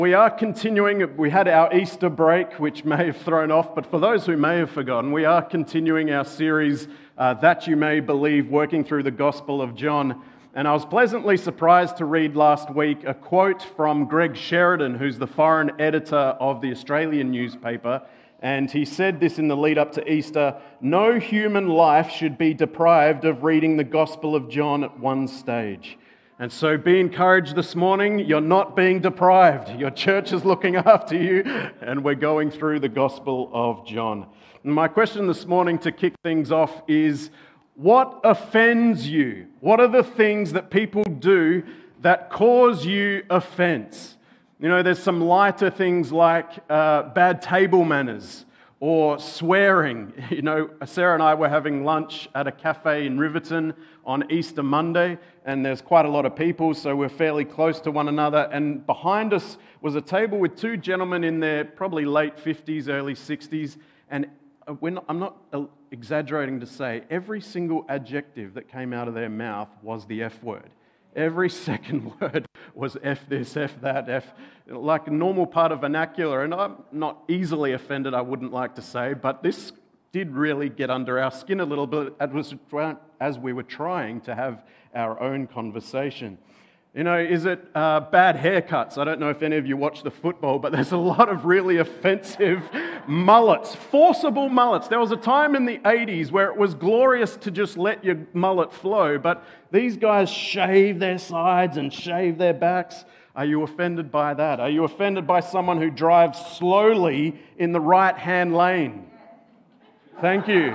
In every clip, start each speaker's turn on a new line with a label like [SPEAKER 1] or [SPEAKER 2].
[SPEAKER 1] We are continuing, we had our Easter break, which may have thrown off, but for those who may have forgotten, we are continuing our series, That You May Believe, working through the Gospel of John. And I was pleasantly surprised to read last week a quote from Greg Sheridan, who's the foreign editor of the Australian newspaper. And he said this in the lead up to Easter: "No human life should be deprived of reading the Gospel of John at one stage." And so be encouraged this morning, you're not being deprived. Your church is looking after you, and we're going through the Gospel of John. And my question this morning to kick things off is, what offends you? What are the things that people do that cause you offense? You know, there's some lighter things like bad table manners or swearing. You know, Sarah and I were having lunch at a cafe in Riverton on Easter Monday, and there's quite a lot of people, so we're fairly close to one another. And behind us was a table with two gentlemen in their probably late 50s, early 60s, and I'm not exaggerating to say, every single adjective that came out of their mouth was the F word. Every second word was F this, F that, F, like a normal part of vernacular. And I'm not easily offended, I wouldn't like to say, but this did really get under our skin a little bit as we were trying to have our own conversation. You know, is it bad haircuts? I don't know if any of you watch the football, but there's a lot of really offensive mullets, forcible mullets. There was a time in the 80s where it was glorious to just let your mullet flow, but these guys shave their sides and shave their backs. Are you offended by that? Are you offended by someone who drives slowly in the right-hand lane? Thank you.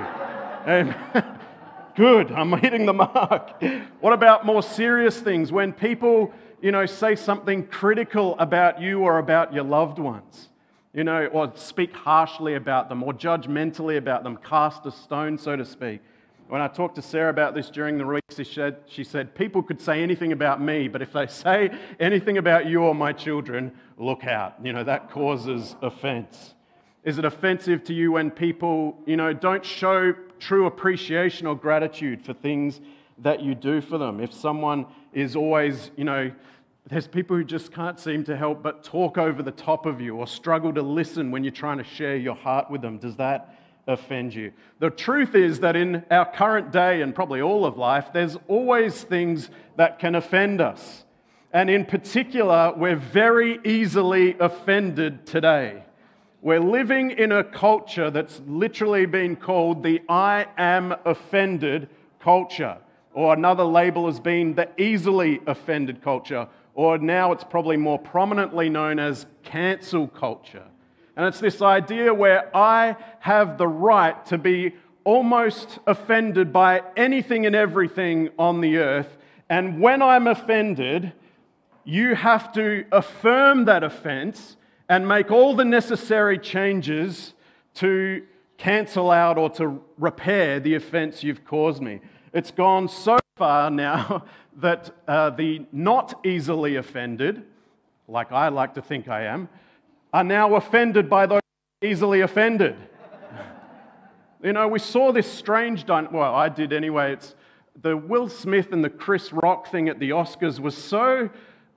[SPEAKER 1] Good, I'm hitting the mark. What about more serious things? When people, say something critical about you or about your loved ones, or speak harshly about them or judgmentally about them, cast a stone, so to speak. When I talked to Sarah about this during the week, she said, people could say anything about me, but if they say anything about you or my children, look out. That causes offense. Is it offensive to you when people, don't show true appreciation or gratitude for things that you do for them? If someone is always, there's people who just can't seem to help but talk over the top of you or struggle to listen when you're trying to share your heart with them. Does that offend you? The truth is that in our current day and probably all of life, there's always things that can offend us. And in particular, we're very easily offended today. We're living in a culture that's literally been called the I am offended culture, or another label has been the easily offended culture, or now it's probably more prominently known as cancel culture. And it's this idea where I have the right to be almost offended by anything and everything on the earth, and when I'm offended, you have to affirm that offense and make all the necessary changes to cancel out or to repair the offense you've caused me. It's gone so far now that the not easily offended, like I like to think I am, are now offended by those easily offended. We saw this strange well, I did anyway. It's the Will Smith and the Chris Rock thing at the Oscars was so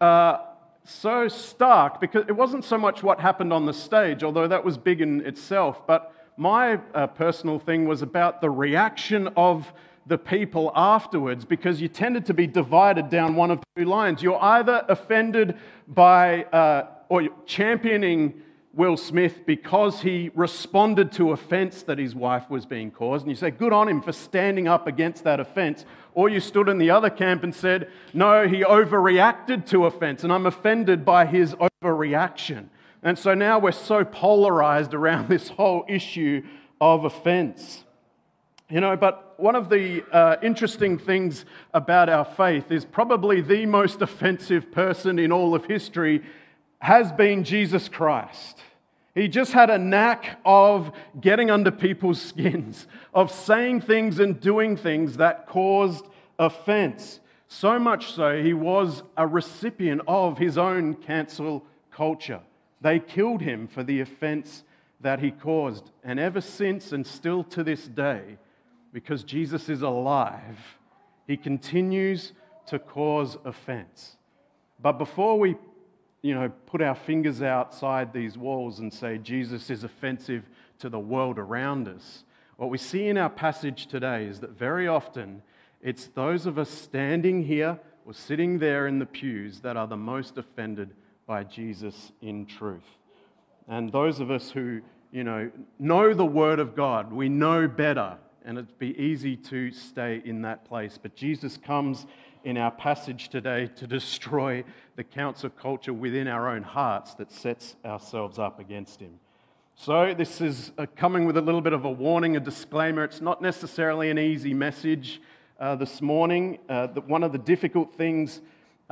[SPEAKER 1] stark, because it wasn't so much what happened on the stage, although that was big in itself, but my personal thing was about the reaction of the people afterwards, because you tended to be divided down one of two lines. You're either offended by or championing Will Smith because he responded to offense that his wife was being caused, and you say, good on him for standing up against that offense. Or you stood in the other camp and said, no, he overreacted to offense, and I'm offended by his overreaction. And so now we're so polarized around this whole issue of offense. But one of the interesting things about our faith is probably the most offensive person in all of history has been Jesus Christ. He just had a knack of getting under people's skins, of saying things and doing things that caused offense. So much so, he was a recipient of his own cancel culture. They killed him for the offense that he caused. And ever since, and still to this day, because Jesus is alive, he continues to cause offense. But before we put our fingers outside these walls and say Jesus is offensive to the world around us. What we see in our passage today is that very often it's those of us standing here or sitting there in the pews that are the most offended by Jesus in truth. And those of us who, know the Word of God, we know better, and it'd be easy to stay in that place. But Jesus comes in our passage today to destroy the council culture within our own hearts that sets ourselves up against him. So this is coming with a little bit of a warning, a disclaimer. It's not necessarily an easy message this morning. One of the difficult things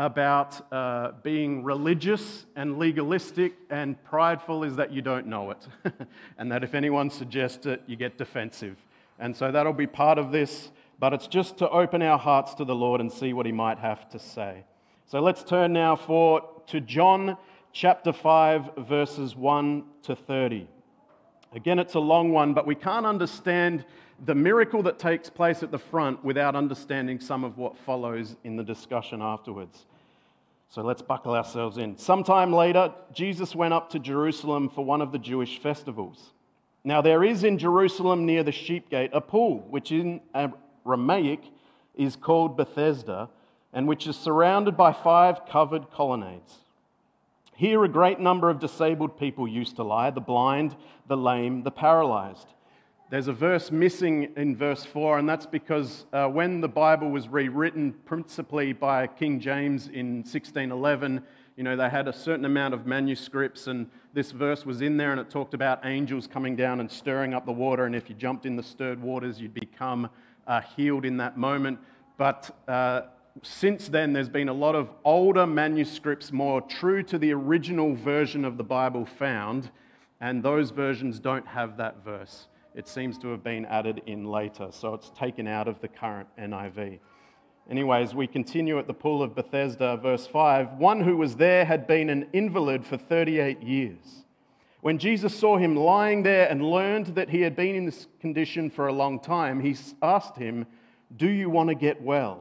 [SPEAKER 1] about being religious and legalistic and prideful is that you don't know it. And that if anyone suggests it, you get defensive. And so that'll be part of this. But it's just to open our hearts to the Lord and see what he might have to say. So let's turn now to John chapter 5, verses 1 to 30. Again, it's a long one, but we can't understand the miracle that takes place at the front without understanding some of what follows in the discussion afterwards. So let's buckle ourselves in. Sometime later, Jesus went up to Jerusalem for one of the Jewish festivals. Now there is in Jerusalem near the Sheep Gate a pool, which in Aramaic is called Bethesda, and which is surrounded by 5 covered colonnades. Here a great number of disabled people used to lie, the blind, the lame, the paralyzed. There's a verse missing in verse 4, and that's because when the Bible was rewritten principally by King James in 1611, they had a certain amount of manuscripts, and this verse was in there, and it talked about angels coming down and stirring up the water, and if you jumped in the stirred waters, you'd become healed in that moment. But since then, there's been a lot of older manuscripts more true to the original version of the Bible found, and those versions don't have that verse. It seems to have been added in later, so it's taken out of the current NIV. Anyways, we continue at the pool of Bethesda, verse 5. One who was there had been an invalid for 38 years. When Jesus saw him lying there and learned that he had been in this condition for a long time, he asked him, "Do you want to get well?"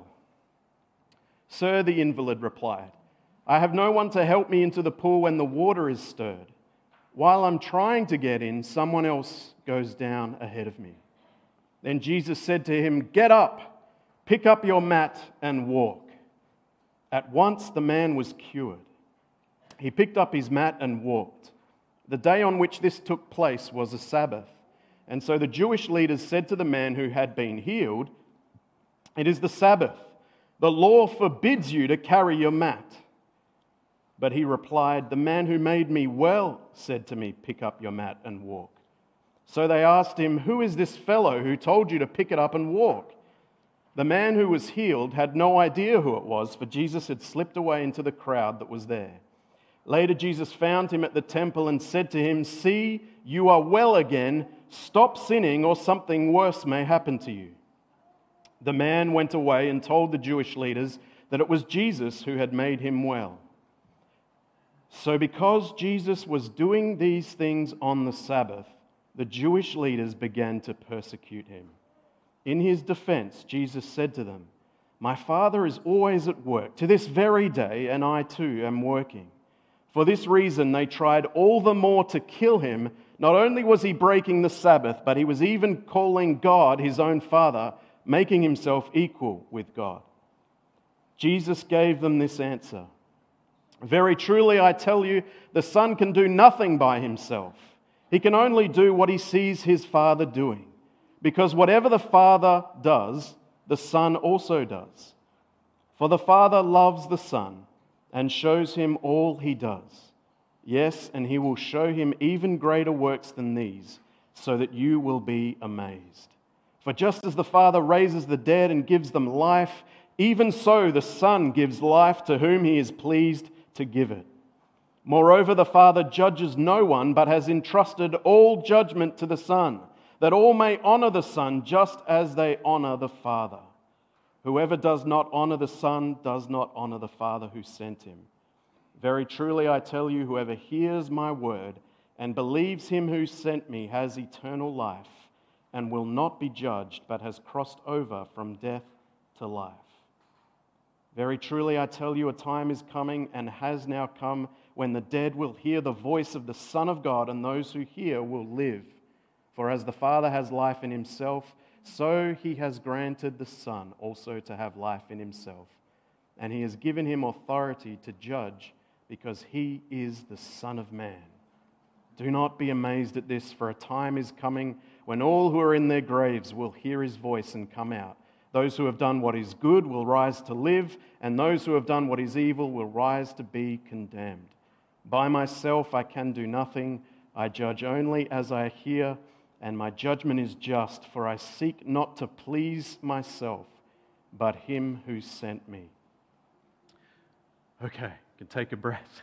[SPEAKER 1] "Sir," the invalid replied, "I have no one to help me into the pool when the water is stirred. While I'm trying to get in, someone else goes down ahead of me." Then Jesus said to him, "Get up, pick up your mat and walk." At once the man was cured. He picked up his mat and walked. The day on which this took place was a Sabbath. And so the Jewish leaders said to the man who had been healed, "It is the Sabbath. The law forbids you to carry your mat." But he replied, "The man who made me well said to me, 'Pick up your mat and walk.'" So they asked him, "Who is this fellow who told you to pick it up and walk?" The man who was healed had no idea who it was, for Jesus had slipped away into the crowd that was there. Later, Jesus found him at the temple and said to him, "See, you are well again. Stop sinning, or something worse may happen to you." The man went away and told the Jewish leaders that it was Jesus who had made him well. So because Jesus was doing these things on the Sabbath, the Jewish leaders began to persecute him. In his defense, Jesus said to them, "My Father is always at work to this very day, and I too am working." For this reason, they tried all the more to kill him. Not only was he breaking the Sabbath, but he was even calling God his own Father, making himself equal with God. Jesus gave them this answer: "Very truly, I tell you, the Son can do nothing by himself. He can only do what he sees his Father doing. Because whatever the Father does, the Son also does. For the Father loves the Son and shows him all he does. Yes, and he will show him even greater works than these, so that you will be amazed. For just as the Father raises the dead and gives them life, even so the Son gives life to whom he is pleased to give it. Moreover, the Father judges no one, but has entrusted all judgment to the Son, that all may honor the Son just as they honor the Father. Whoever does not honor the Son does not honor the Father who sent him. Very truly I tell you, whoever hears my word and believes him who sent me has eternal life and will not be judged, but has crossed over from death to life. Very truly I tell you, a time is coming and has now come when the dead will hear the voice of the Son of God, and those who hear will live. For as the Father has life in himself, so he has granted the Son also to have life in himself. And he has given him authority to judge, because he is the Son of Man. Do not be amazed at this, for a time is coming when all who are in their graves will hear his voice and come out. Those who have done what is good will rise to live, and those who have done what is evil will rise to be condemned. By myself I can do nothing. I judge only as I hear, and my judgment is just, for I seek not to please myself, but him who sent me. Okay, you can take a breath.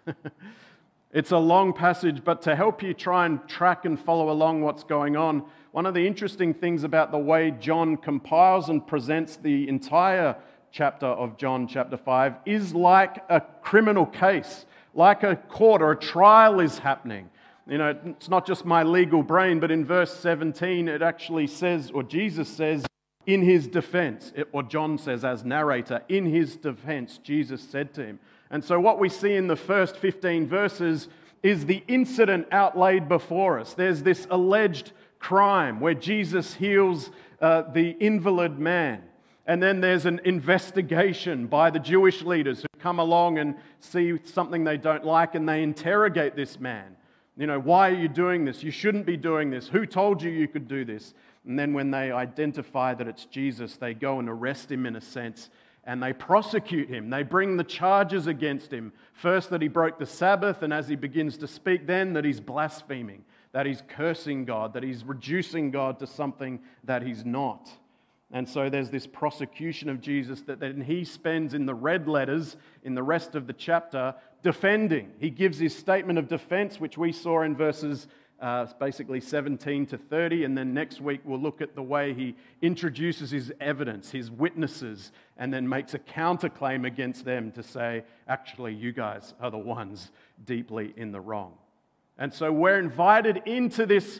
[SPEAKER 1] It's a long passage, but to help you try and track and follow along what's going on, one of the interesting things about the way John compiles and presents the entire chapter of John, chapter 5, is like a criminal case, like a court or a trial is happening. You know, it's not just my legal brain, but in verse 17, it actually says, or Jesus says, in his defense, or John says as narrator, in his defense, Jesus said to him. And so what we see in the first 15 verses is the incident outlaid before us. There's this alleged crime where Jesus heals the invalid man. And then there's an investigation by the Jewish leaders who come along and see something they don't like, and they interrogate this man. You know, why are you doing this? You shouldn't be doing this. Who told you you could do this? And then when they identify that it's Jesus, they go and arrest him in a sense, and they prosecute him. They bring the charges against him. First, that he broke the Sabbath, and as he begins to speak, then that he's blaspheming, that he's cursing God, that he's reducing God to something that he's not. And so there's this prosecution of Jesus that then he spends in the red letters in the rest of the chapter defending. He gives his statement of defense, which we saw in verses basically 17 to 30, and then next week we'll look at the way he introduces his evidence, his witnesses, and then makes a counterclaim against them to say, actually, you guys are the ones deeply in the wrong. And so we're invited into this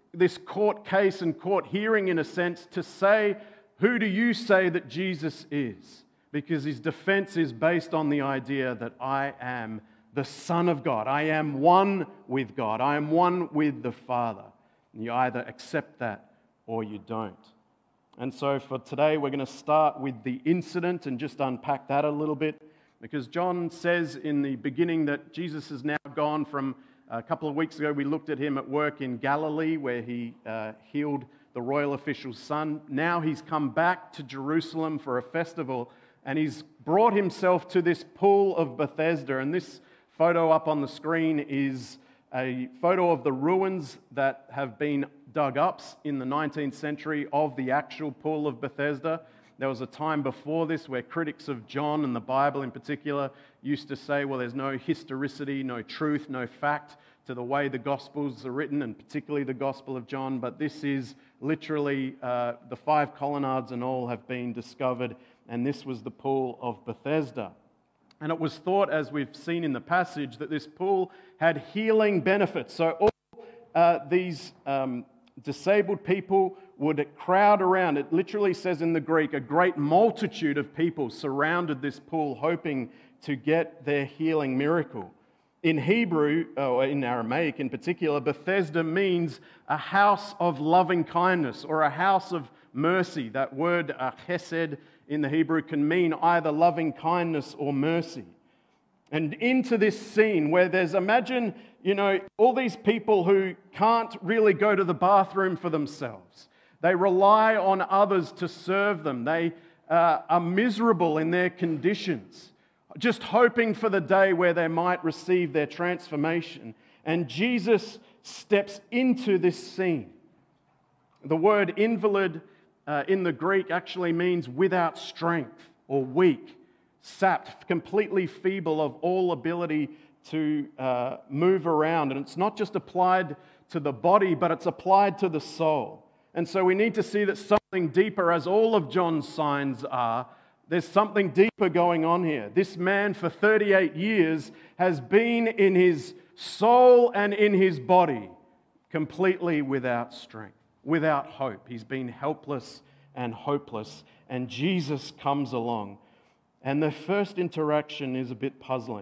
[SPEAKER 1] court case and court hearing, in a sense, to say, who do you say that Jesus is? Because his defense is based on the idea that I am the Son of God. I am one with God. I am one with the Father. And you either accept that or you don't. And so for today, we're going to start with the incident and just unpack that a little bit, because John says in the beginning that Jesus has now gone from, a couple of weeks ago, we looked at him at work in Galilee where he healed the royal official's son. Now he's come back to Jerusalem for a festival, and he's brought himself to this pool of Bethesda. And this photo up on the screen is a photo of the ruins that have been dug up in the 19th century of the actual pool of Bethesda. There was a time before this where critics of John and the Bible in particular used to say, well, there's no historicity, no truth, no fact to the way the Gospels are written, and particularly the Gospel of John. But this is literally the 5 colonnades and all have been discovered, and this was the pool of Bethesda. And it was thought, as we've seen in the passage, that this pool had healing benefits. So all these disabled people would crowd around. It literally says in the Greek, a great multitude of people surrounded this pool, hoping to get their healing miracle. In Hebrew, or in Aramaic in particular, Bethesda means a house of loving kindness or a house of mercy. That word chesed in the Hebrew can mean either loving kindness or mercy. And into this scene where there's, imagine, all these people who can't really go to the bathroom for themselves. They rely on others to serve them. They are miserable in their conditions, just hoping for the day where they might receive their transformation. And Jesus steps into this scene. The word invalid in the Greek actually means without strength or weak, sapped, completely feeble of all ability to move around. And it's not just applied to the body, but it's applied to the soul. And so we need to see that something deeper, as all of John's signs are, there's something deeper going on here. This man for 38 years has been in his soul and in his body completely without strength, without hope. He's been helpless and hopeless, and Jesus comes along. And the first interaction is a bit puzzling.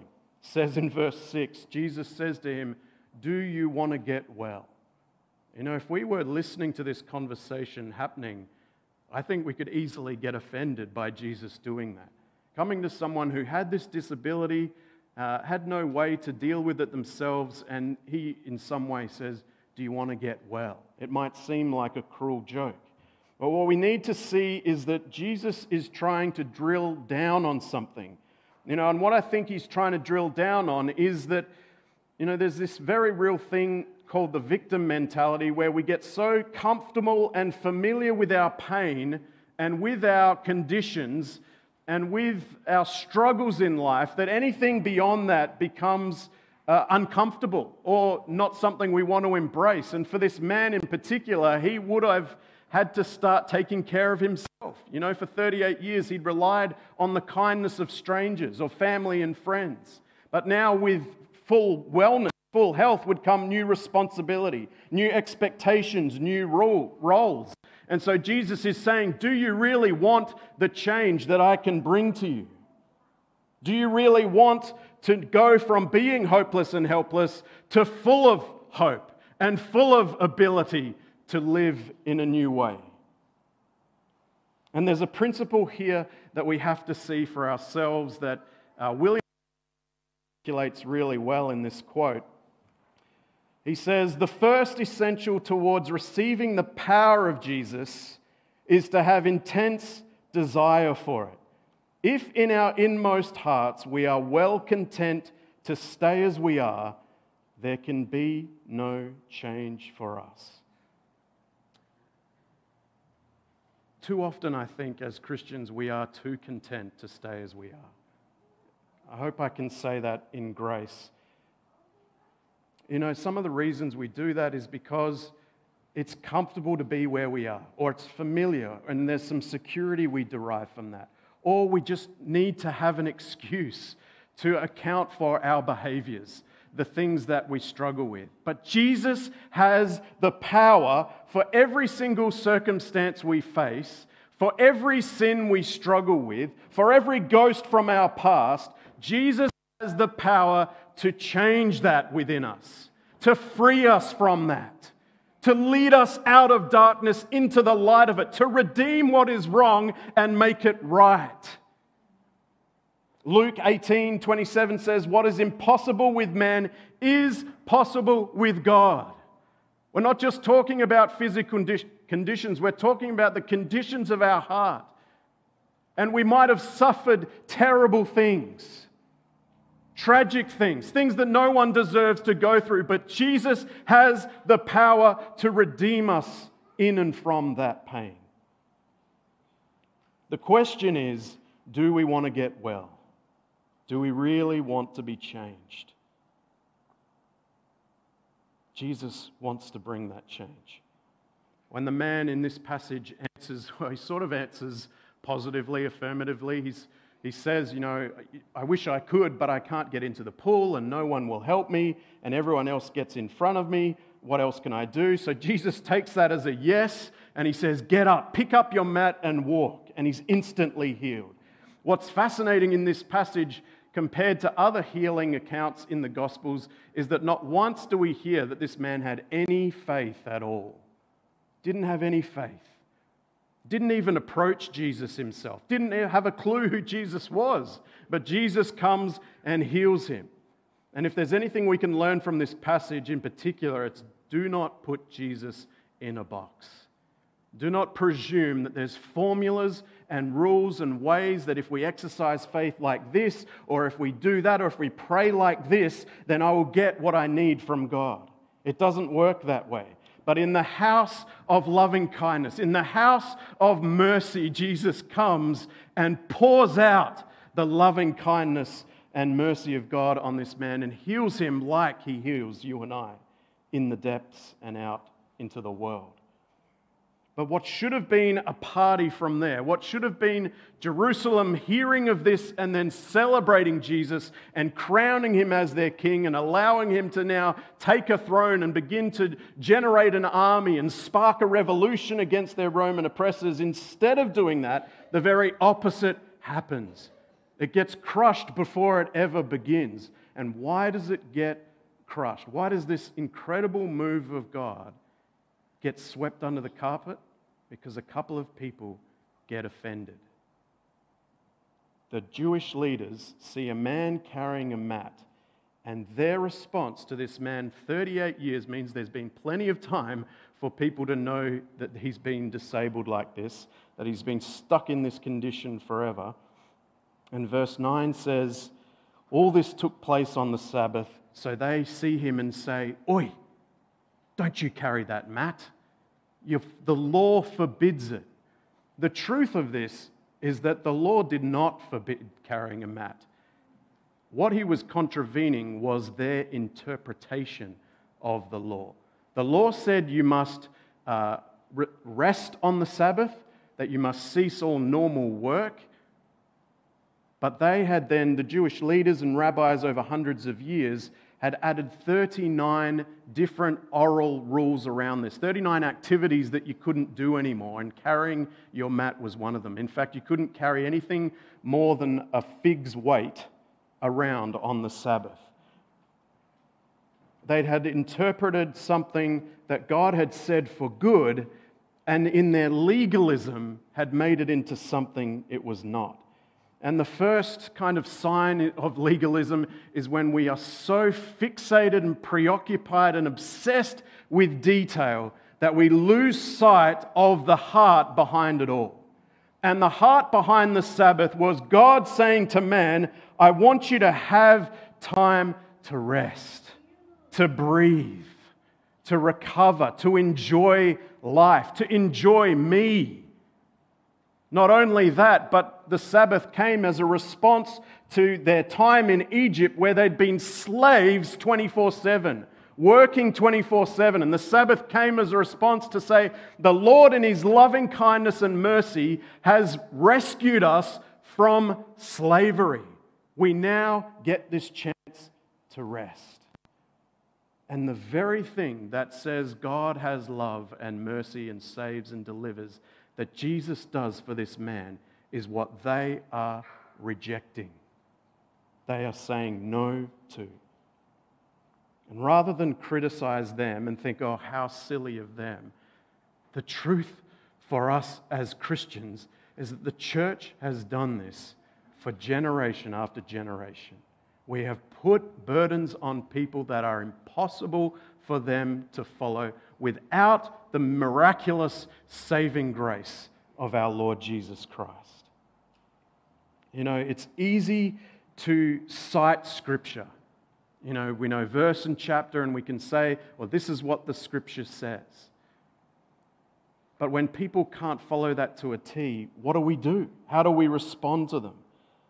[SPEAKER 1] says in verse 6, Jesus says to him, "Do you want to get well?" You know, if we were listening to this conversation happening, I think we could easily get offended by Jesus doing that. Coming to someone who had this disability, had no way to deal with it themselves, and he in some way says, "Do you want to get well?" It might seem like a cruel joke. But what we need to see is that Jesus is trying to drill down on something. You know, and what I think he's trying to drill down on is that, you know, there's this very real thing called the victim mentality where we get so comfortable and familiar with our pain and with our conditions and with our struggles in life that anything beyond that becomes uncomfortable or not something we want to embrace. And for this man in particular, he would have had to start taking care of himself. You know, for 38 years, he'd relied on the kindness of strangers or family and friends. But now with full wellness, full health would come new responsibility, new expectations, new roles. And so Jesus is saying, do you really want the change that I can bring to you? Do you really want to go from being hopeless and helpless to full of hope and full of ability to live in a new way? And there's a principle here that we have to see for ourselves that William articulates really well in this quote. He says, the first essential towards receiving the power of Jesus is to have intense desire for it. If in our inmost hearts we are well content to stay as we are, there can be no change for us. Too often, I think, as Christians, we are too content to stay as we are. I hope I can say that in grace. You know, some of the reasons we do that is because it's comfortable to be where we are, or it's familiar, and there's some security we derive from that. Or we just need to have an excuse to account for our behaviors, the things that we struggle with. But Jesus has the power for every single circumstance we face, for every sin we struggle with, for every ghost from our past. Jesus has the power to change that within us, to free us from that, to lead us out of darkness into the light of it, to redeem what is wrong and make it right. Luke 18:27 says, what is impossible with man is possible with God. We're not just talking about physical conditions, we're talking about the conditions of our heart. And we might have suffered terrible things, tragic things, things that no one deserves to go through, but Jesus has the power to redeem us in and from that pain. The question is, do we want to get well? Do we really want to be changed? Jesus wants to bring that change. When the man in this passage answers, well, he sort of answers positively, affirmatively. He says, you know, I wish I could, but I can't get into the pool and no one will help me and everyone else gets in front of me. What else can I do? So Jesus takes that as a yes and he says, get up, pick up your mat and walk. And he's instantly healed. What's fascinating in this passage compared to other healing accounts in the Gospels is that not once do we hear that this man had any faith at all. Didn't have any faith. Didn't even approach Jesus himself. Didn't have a clue who Jesus was. But Jesus comes and heals him. And if there's anything we can learn from this passage in particular, it's do not put Jesus in a box. Do not presume that there's formulas and rules and ways that if we exercise faith like this, or if we do that, or if we pray like this, then I will get what I need from God. It doesn't work that way. But in the house of loving kindness, in the house of mercy, Jesus comes and pours out the loving kindness and mercy of God on this man and heals him like he heals you and I in the depths and out into the world. But what should have been a party from there, what should have been Jerusalem hearing of this and then celebrating Jesus and crowning him as their king and allowing him to now take a throne and begin to generate an army and spark a revolution against their Roman oppressors, instead of doing that, the very opposite happens. It gets crushed before it ever begins. And why does it get crushed? Why does this incredible move of God get swept under the carpet? Because a couple of people get offended. The Jewish leaders see a man carrying a mat, and their response to this man, 38 years, means there's been plenty of time for people to know that he's been disabled like this, that he's been stuck in this condition forever. And verse 9 says, all this took place on the Sabbath, so they see him and say, "Oi, don't you carry that mat. The law forbids it." The truth of this is that the law did not forbid carrying a mat. What he was contravening was their interpretation of the law. The law said you must rest on the Sabbath, that you must cease all normal work. But they had then, the Jewish leaders and rabbis over hundreds of years, had added 39 different oral rules around this, 39 activities that you couldn't do anymore, and carrying your mat was one of them. In fact, you couldn't carry anything more than a fig's weight around on the Sabbath. They had interpreted something that God had said for good, and in their legalism had made it into something it was not. And the first kind of sign of legalism is when we are so fixated and preoccupied and obsessed with detail that we lose sight of the heart behind it all. And the heart behind the Sabbath was God saying to man, I want you to have time to rest, to breathe, to recover, to enjoy life, to enjoy me. Not only that, but the Sabbath came as a response to their time in Egypt where they'd been slaves 24/7, working 24/7. And the Sabbath came as a response to say, the Lord in His loving kindness and mercy has rescued us from slavery. We now get this chance to rest. And the very thing that says God has love and mercy and saves and delivers that Jesus does for this man is what they are rejecting. They are saying no to. And rather than criticize them and think, oh, how silly of them, the truth for us as Christians is that the church has done this for generation after generation. We have put burdens on people that are impossible for them to follow without the miraculous saving grace of our Lord Jesus Christ. You know, it's easy to cite Scripture. You know, we know verse and chapter and we can say, well, this is what the Scripture says. But when people can't follow that to a T, what do we do? How do we respond to them?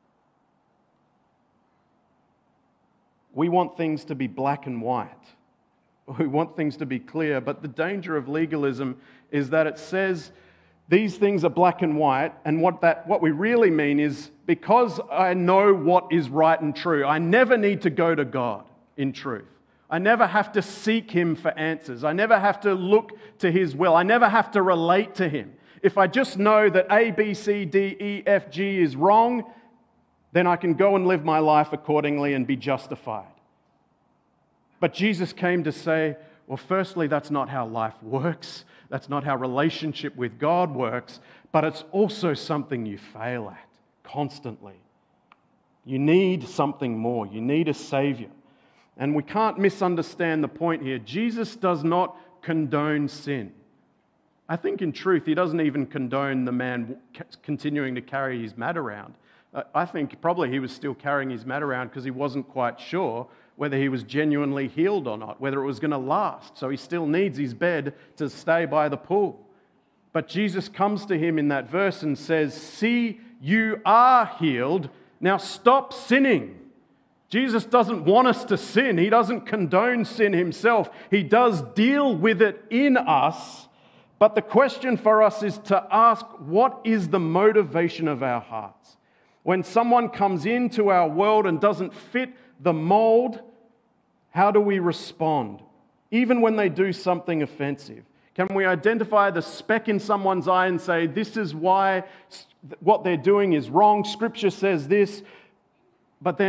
[SPEAKER 1] We want things to be black and white. We want things to be clear, but the danger of legalism is that it says these things are black and white, and what we really mean is because I know what is right and true, I never need to go to God in truth. I never have to seek Him for answers. I never have to look to His will. I never have to relate to Him. If I just know that A, B, C, D, E, F, G is wrong, then I can go and live my life accordingly and be justified. But Jesus came to say, well, firstly, that's not how life works. That's not how relationship with God works. But it's also something you fail at constantly. You need something more. You need a Savior. And we can't misunderstand the point here. Jesus does not condone sin. I think in truth, He doesn't even condone the man continuing to carry his mat around. I think probably he was still carrying his mat around because he wasn't quite sure whether he was genuinely healed or not, whether it was going to last. So he still needs his bed to stay by the pool. But Jesus comes to him in that verse and says, see, you are healed. Now stop sinning. Jesus doesn't want us to sin. He doesn't condone sin Himself. He does deal with it in us. But the question for us is to ask, what is the motivation of our hearts? When someone comes into our world and doesn't fit the mold, how do we respond? Even when they do something offensive. Can we identify the speck in someone's eye and say, this is why what they're doing is wrong, Scripture says this, but then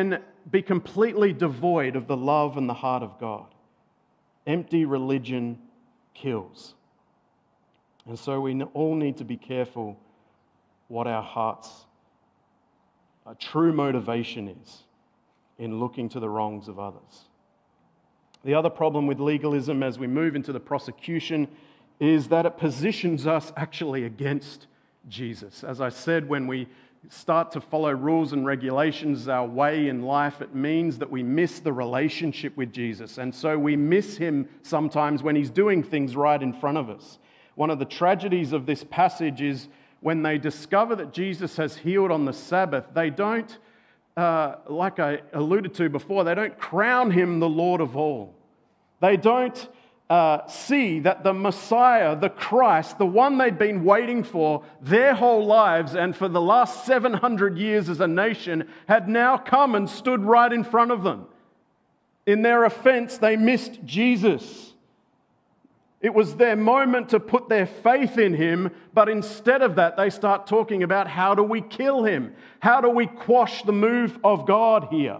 [SPEAKER 1] be completely devoid of the love and the heart of God. Empty religion kills. And so we all need to be careful what our heart's true motivation is in looking to the wrongs of others. The other problem with legalism as we move into the prosecution is that it positions us actually against Jesus. As I said, when we start to follow rules and regulations our way in life, it means that we miss the relationship with Jesus. And so we miss him sometimes when he's doing things right in front of us. One of the tragedies of this passage is when they discover that Jesus has healed on the Sabbath, they don't, like I alluded to before, they don't crown him the Lord of all. They don't see that the Messiah, the Christ, the one they'd been waiting for their whole lives and for the last 700 years as a nation, had now come and stood right in front of them. In their offense, they missed Jesus. It was their moment to put their faith in him, but instead of that, they start talking about how do we kill him? How do we quash the move of God here?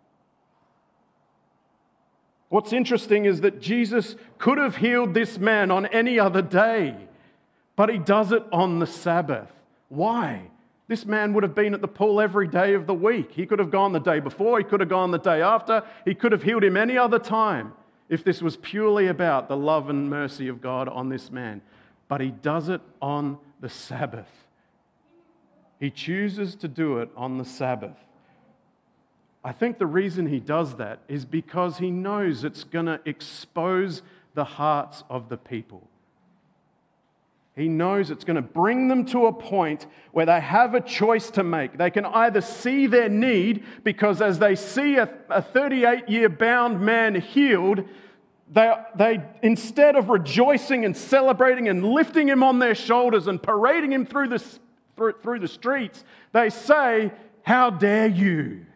[SPEAKER 1] What's interesting is that Jesus could have healed this man on any other day, but he does it on the Sabbath. Why? This man would have been at the pool every day of the week. He could have gone the day before, he could have gone the day after, he could have healed him any other time if this was purely about the love and mercy of God on this man. But he does it on the Sabbath. He chooses to do it on the Sabbath. I think the reason he does that is because he knows it's going to expose the hearts of the people. He knows it's going to bring them to a point where they have a choice to make. They can either see their need, because as they see a 38-year bound man healed, they instead of rejoicing and celebrating and lifting him on their shoulders and parading him through the streets, they say, "How dare you?"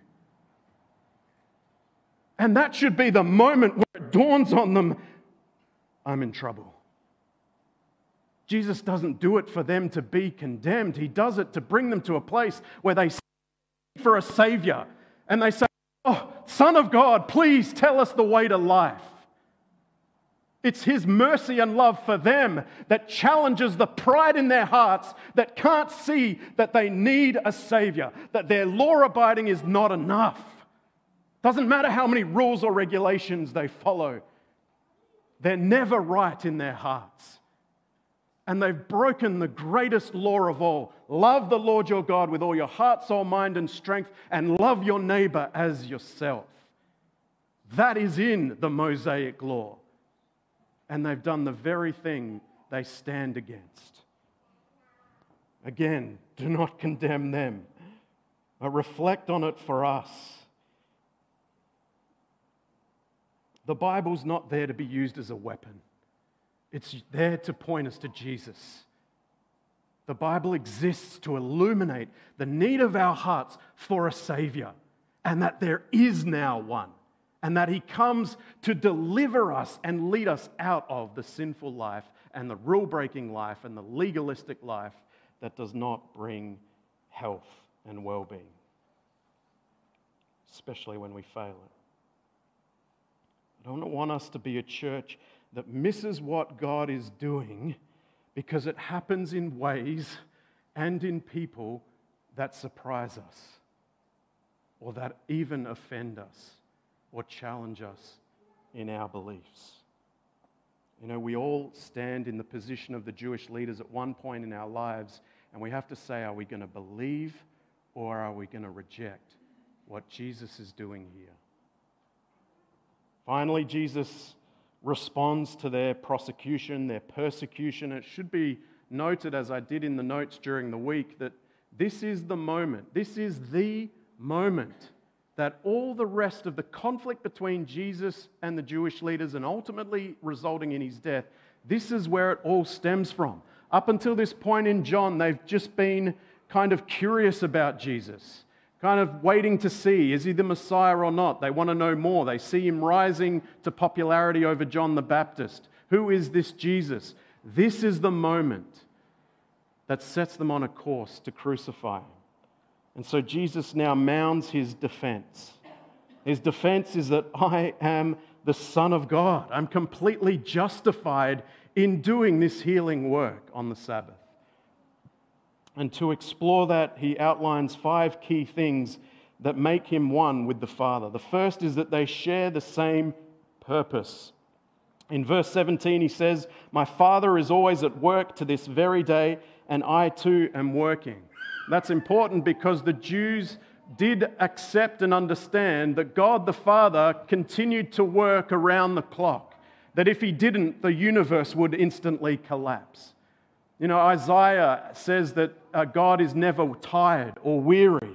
[SPEAKER 1] And that should be the moment where it dawns on them, I'm in trouble. Jesus doesn't do it for them to be condemned. He does it to bring them to a place where they seek for a Savior. And they say, "Oh, Son of God, please tell us the way to life." It's his mercy and love for them that challenges the pride in their hearts that can't see that they need a Savior, that their law-abiding is not enough. Doesn't matter how many rules or regulations they follow. They're never right in their hearts. And they've broken the greatest law of all. Love the Lord your God with all your heart, soul, mind, and strength, and love your neighbor as yourself. That is in the Mosaic law. And they've done the very thing they stand against. Again, do not condemn them, but reflect on it for us. The Bible's not there to be used as a weapon. It's there to point us to Jesus. The Bible exists to illuminate the need of our hearts for a Savior, and that there is now one, and that he comes to deliver us and lead us out of the sinful life and the rule-breaking life and the legalistic life that does not bring health and well-being, especially when we fail it. I don't want us to be a church that misses what God is doing because it happens in ways and in people that surprise us, or that even offend us or challenge us in our beliefs. You know, we all stand in the position of the Jewish leaders at one point in our lives, and we have to say, are we going to believe or are we going to reject what Jesus is doing here? Finally, Jesus responds to their prosecution, their persecution. It should be noted, as I did in the notes during the week, that this is the moment that all the rest of the conflict between Jesus and the Jewish leaders, and ultimately resulting in his death, this is where it all stems from. Up until this point in John, they've just been kind of curious about Jesus, kind of waiting to see, is he the Messiah or not? They want to know more. They see him rising to popularity over John the Baptist. Who is this Jesus? This is the moment that sets them on a course to crucify him. And so Jesus now mounds his defense. His defense is that I am the Son of God. I'm completely justified in doing this healing work on the Sabbath. And to explore that, he outlines 5 key things that make him one with the Father. The first is that they share the same purpose. In verse 17, he says, "My Father is always at work to this very day, and I too am working." That's important because the Jews did accept and understand that God the Father continued to work around the clock, that if he didn't, the universe would instantly collapse. You know, Isaiah says that God is never tired or weary.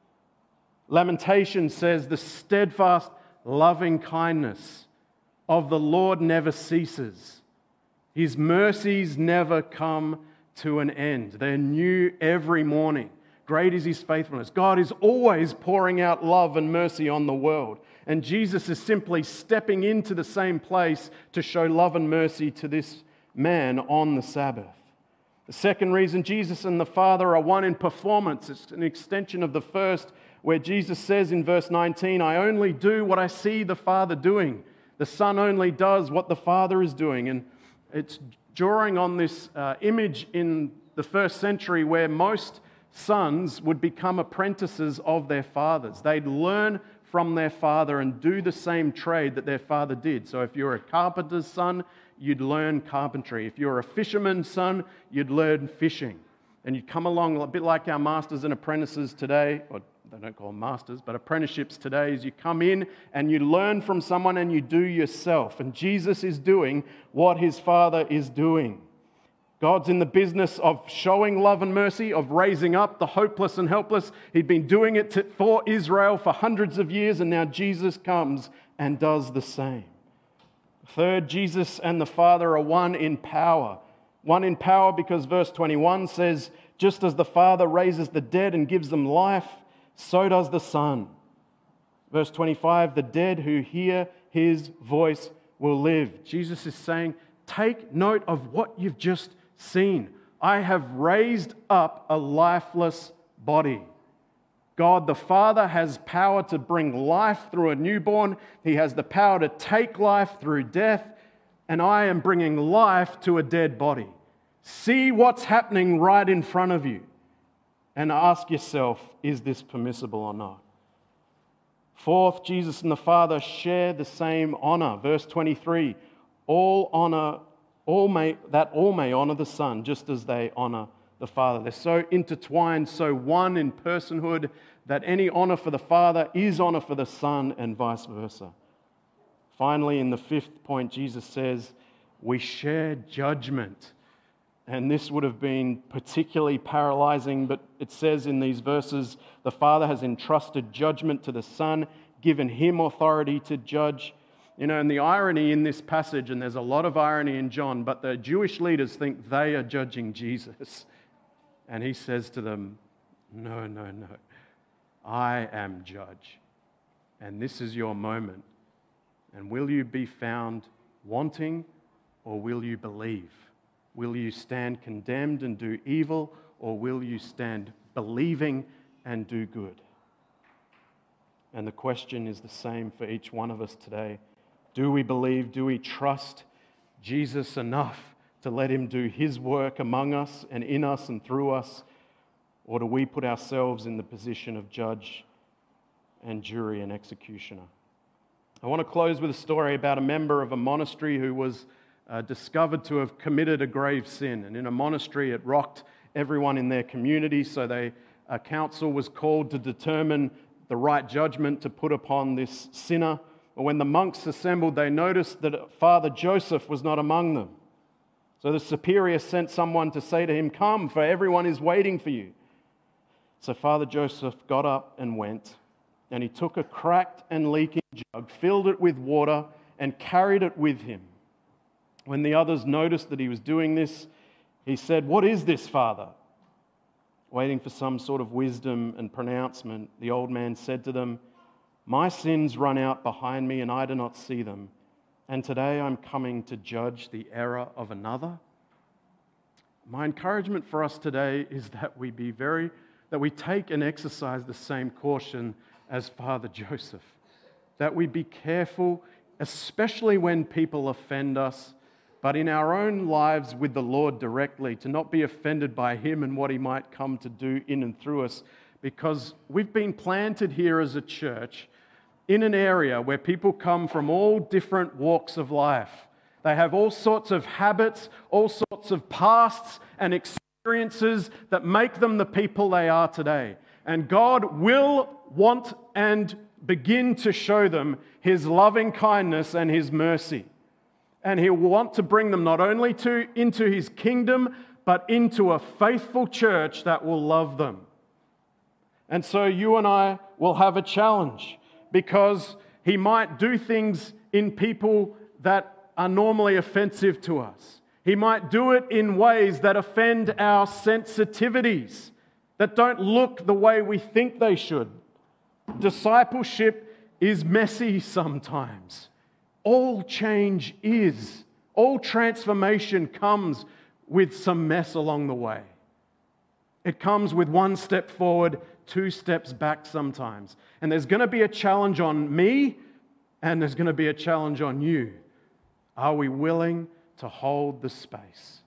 [SPEAKER 1] Lamentation says the steadfast loving kindness of the Lord never ceases. His mercies never come to an end. They're new every morning. Great is his faithfulness. God is always pouring out love and mercy on the world. And Jesus is simply stepping into the same place to show love and mercy to this man on the Sabbath. The second reason Jesus and the Father are one in performance, it's an extension of the first, where Jesus says in verse 19, "I only do what I see the Father doing. The Son only does what the Father is doing." And it's drawing on this image in the first century where most sons would become apprentices of their fathers. They'd learn from their father and do the same trade that their father did. So if you're a carpenter's son, you'd learn carpentry. If you're a fisherman's son, you'd learn fishing. And you'd come along a bit like our masters and apprentices today, or they don't call them masters, but apprenticeships today, is you come in and you learn from someone and you do yourself. And Jesus is doing what his Father is doing. God's in the business of showing love and mercy, of raising up the hopeless and helpless. He'd been doing it for Israel for hundreds of years, and now Jesus comes and does the same. Third, Jesus and the Father are one in power. One in power because verse 21 says, "Just as the Father raises the dead and gives them life, so does the Son." Verse 25, "The dead who hear his voice will live." Jesus is saying, take note of what you've just seen. I have raised up a lifeless body. God the Father has power to bring life through a newborn. He has the power to take life through death. And I am bringing life to a dead body. See what's happening right in front of you. And ask yourself, is this permissible or not? Fourth, Jesus and the Father share the same honor. Verse 23, all may honor the Son just as they honor the Father. They're so intertwined, so one in personhood, that any honor for the Father is honor for the Son and vice versa. Finally, in the fifth point, Jesus says, we share judgment. And this would have been particularly paralyzing, but it says in these verses, the Father has entrusted judgment to the Son, given him authority to judge. You know, and the irony in this passage, and there's a lot of irony in John, but the Jewish leaders think they are judging Jesus. And he says to them, no, I am judge. And this is your moment. And will you be found wanting, or will you believe? Will you stand condemned and do evil, or will you stand believing and do good? And the question is the same for each one of us today. Do we believe, do we trust Jesus enough to let him do his work among us and in us and through us? Or do we put ourselves in the position of judge and jury and executioner? I want to close with a story about a member of a monastery who was discovered to have committed a grave sin. And in a monastery, it rocked everyone in their community, so a council was called to determine the right judgment to put upon this sinner. But when the monks assembled, they noticed that Father Joseph was not among them. So the superior sent someone to say to him, "Come, for everyone is waiting for you." So Father Joseph got up and went, and he took a cracked and leaking jug, filled it with water, and carried it with him. When the others noticed that he was doing this, he said, "What is this, Father?" Waiting for some sort of wisdom and pronouncement, the old man said to them, "My sins run out behind me, and I do not see them. And today I'm coming to judge the error of another." My encouragement for us today is that we take and exercise the same caution as Father Joseph. that we be careful, especially when people offend us, but in our own lives with the Lord directly, to not be offended by Him and what He might come to do in and through us, because we've been planted here as a church in an area where people come from all different walks of life. They have all sorts of habits, all sorts of pasts and experiences that make them the people they are today. And God will want and begin to show them His loving kindness and His mercy. And He'll want to bring them not only into His kingdom, but into a faithful church that will love them. And so you and I will have a challenge, because He might do things in people that are normally offensive to us. He might do it in ways that offend our sensitivities, that don't look the way we think they should. Discipleship is messy sometimes. All change is. All transformation comes with some mess along the way. It comes with one step forward, two steps back sometimes. And there's going to be a challenge on me, and there's going to be a challenge on you. Are we willing to hold the space?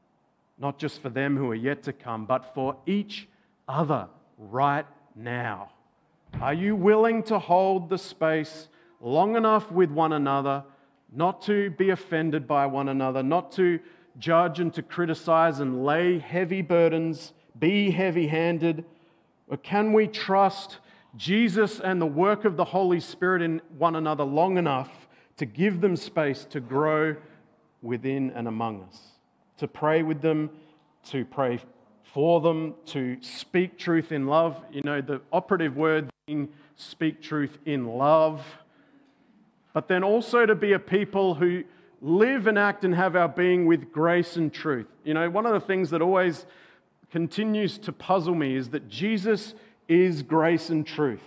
[SPEAKER 1] Not just for them who are yet to come, but for each other right now. Are you willing to hold the space long enough with one another, not to be offended by one another, not to judge and to criticize and lay heavy burdens, be heavy-handed? Or can we trust Jesus and the work of the Holy Spirit in one another long enough to give them space to grow within and among us, to pray with them, to pray for them, to speak truth in love? You know, the operative word being speak truth in love. But then also to be a people who live and act and have our being with grace and truth. You know, one of the things that always continues to puzzle me is that Jesus is grace and truth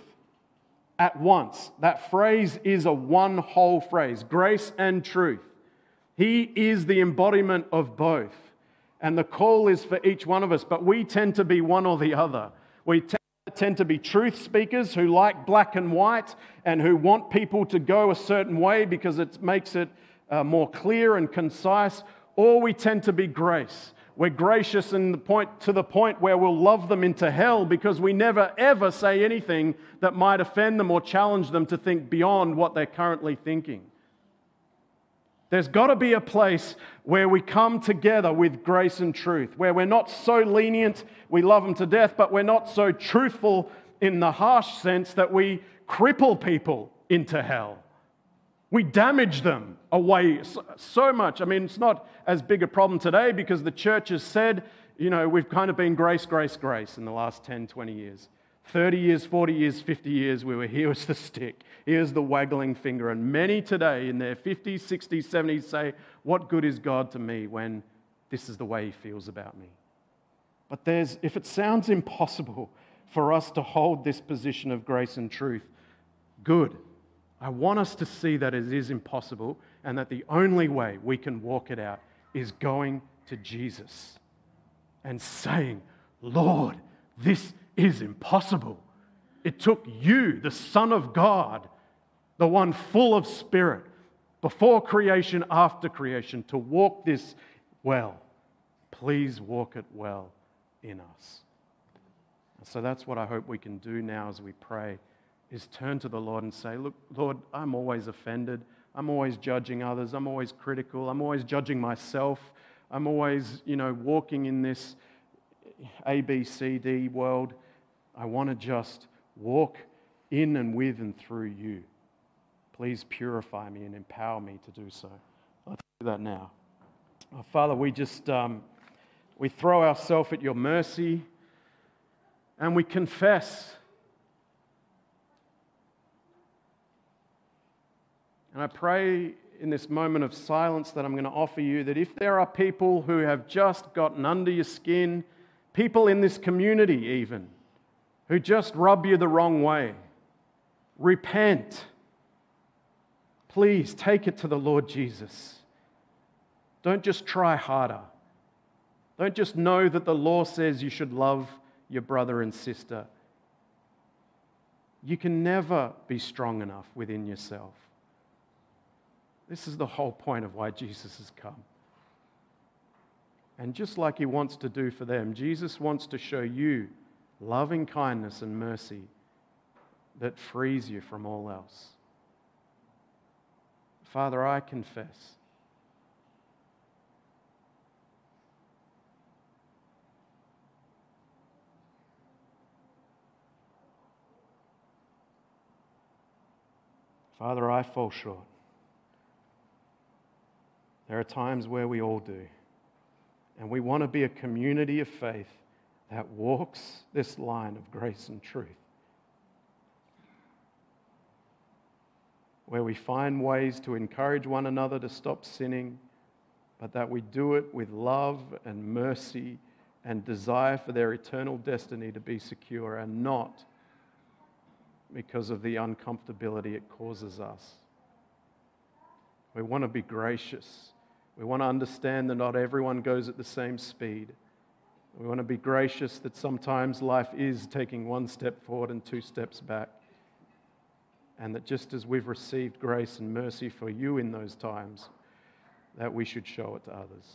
[SPEAKER 1] at once. That phrase is a one whole phrase, grace and truth. He is the embodiment of both. And the call is for each one of us, but we tend to be one or the other. We tend to be truth speakers who like black and white and who want people to go a certain way because it makes it more clear and concise, or we tend to be grace. We're gracious to the point where we'll love them into hell because we never ever say anything that might offend them or challenge them to think beyond what they're currently thinking. There's got to be a place where we come together with grace and truth, where we're not so lenient, we love them to death, but we're not so truthful in the harsh sense that we cripple people into hell. We damage them away so much. I mean, it's not as big a problem today because the church has said, you know, we've kind of been grace, grace, grace in the last 10, 20 years. 30 years, 40 years, 50 years, we were here's the stick, here's the waggling finger. And many today in their 50s, 60s, 70s say, what good is God to me when this is the way He feels about me? But if it sounds impossible for us to hold this position of grace and truth, good. I want us to see that it is impossible and that the only way we can walk it out is going to Jesus and saying, Lord, this is impossible. It took you, the Son of God, the one full of Spirit, before creation, after creation, to walk this well. Please walk it well in us. And so that's what I hope we can do now as we pray, is turn to the Lord and say, look, Lord, I'm always offended. I'm always judging others. I'm always critical. I'm always judging myself. I'm always, walking in this A, B, C, D world. I want to just walk in and with and through you. Please purify me and empower me to do so. Let's do that now. Oh, Father, we just, we throw ourselves at your mercy and we confess. And I pray in this moment of silence that I'm going to offer you that if there are people who have just gotten under your skin, people in this community even, who just rub you the wrong way, repent. Please take it to the Lord Jesus. Don't just try harder. Don't just know that the law says you should love your brother and sister. You can never be strong enough within yourself. This is the whole point of why Jesus has come. And just like he wants to do for them, Jesus wants to show you loving kindness and mercy that frees you from all else. Father, I confess Father, I fall short. There are times where we all do. And we want to be a community of faith that walks this line of grace and truth, where we find ways to encourage one another to stop sinning, but that we do it with love and mercy and desire for their eternal destiny to be secure, and not because of the uncomfortability it causes us. We want to be gracious. We want to understand that not everyone goes at the same speed. We want to be gracious that sometimes life is taking one step forward and two steps back. And that just as we've received grace and mercy for you in those times, that we should show it to others.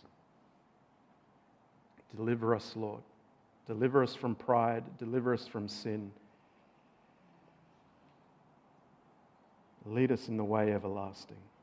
[SPEAKER 1] Deliver us, Lord. Deliver us from pride. Deliver us from sin. Lead us in the way everlasting.